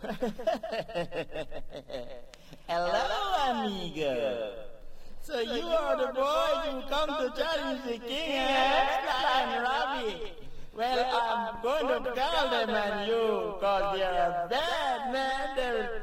Hello, amigo. So you are the boys who come to challenge the king, Sly and Robbie. Well, I'm going to call them on you, cause they're bad, man. They're